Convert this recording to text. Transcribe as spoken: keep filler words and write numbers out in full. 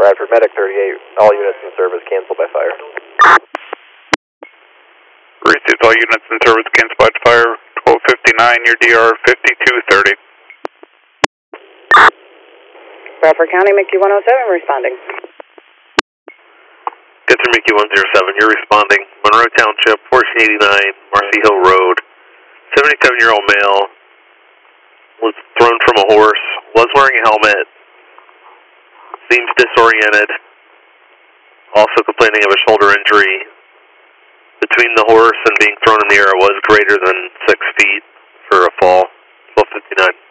Radford Medic thirty-eight, all units in service canceled by fire. Received all units in service canceled by fire, twelve fifty-nine, your D R fifty-two thirty. Bradford County, Mickey one oh seven responding. Get through Mickey one oh seven, you're responding. Monroe Township, fourteen eighty-nine, Marcy Hill Road. seventy-seven-year-old male was thrown from a horse, was wearing a helmet, seems disoriented, also complaining of a shoulder injury. Between the horse and being thrown in the air, it was greater than six feet for a fall. twelve fifty-nine.